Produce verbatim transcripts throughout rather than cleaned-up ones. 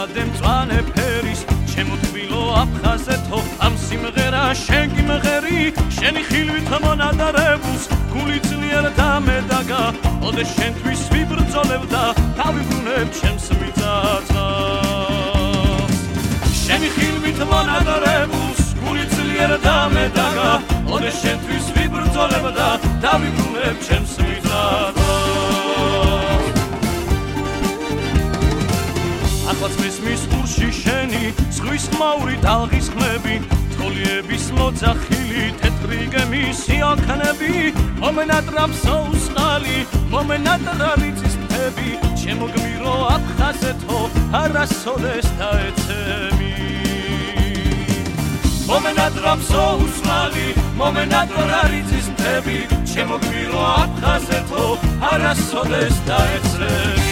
მილადე მწვანე ფერის ჩემო თბილო აფხაზეთო ამ სიმღერა შენ გიმღერი შენი ხილვით მონადარებულს გული ძლიერ დამედაგა ოდე შენთვის ვიბრძოლებდა დავიბრუნებ ჩემს მიწათას შენი ხილვით მონადარებულს გული ძლიერ დამედაგა ოდე შენთვის ვიბრძოლებდა დავიბრუნებ ჩემს მიწათას ახლაც მის ურში შენი ზღვის ხმაური ტალღის ხმები თოლიების მოძახილი თეთრი გემისი ოქნები მომენატრავს უსყალი მომენატრა რიწის მთები ჩემო გმირო აფხაზეთო არასოდეს დაეცემი მომენატრავს უსყალი მომენატრა რიწის მთები ჩემო გმირო აფხაზეთო არასოდეს დაეცემი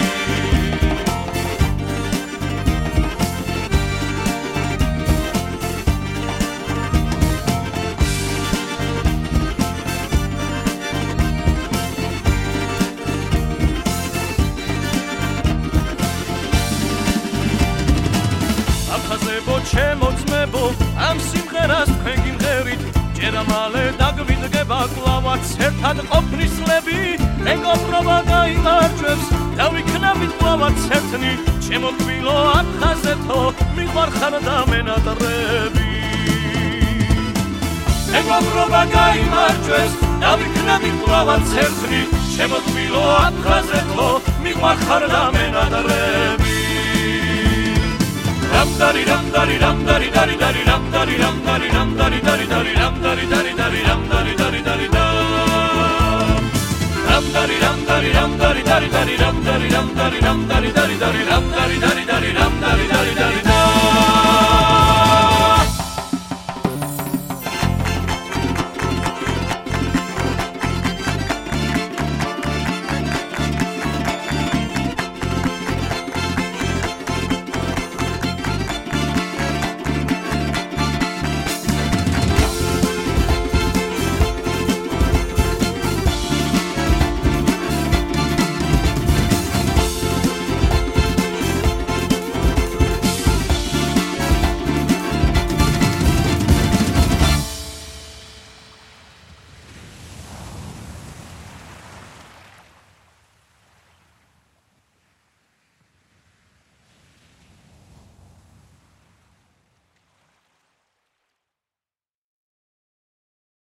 ჩემო ძმებო ამ სიმღერას თქვენ გიმღერით ჯერ ამალე დაგვიდგება კლავაც ერთად ყოფნისლები მეგობრობა გაიმარჯვებს დავიქნებით კლავაც ერთნი ჩემო თბილო აფხაზეთო მიყვარხარ და მენატრები მეგობრობა გაიმარჯვებს დავიქნებით კლავაც ერთნი ჩემო თბილო აფხაზეთო მიყვარხარ და მენატრები Ram dari ram dari ram dari dari dari ram dari ram dari ram dari dari dari ram dari dari dari ram dari dari dari ram dari ram dari ram dari dari dari ram dari ram dari ram dari dari dari ram dari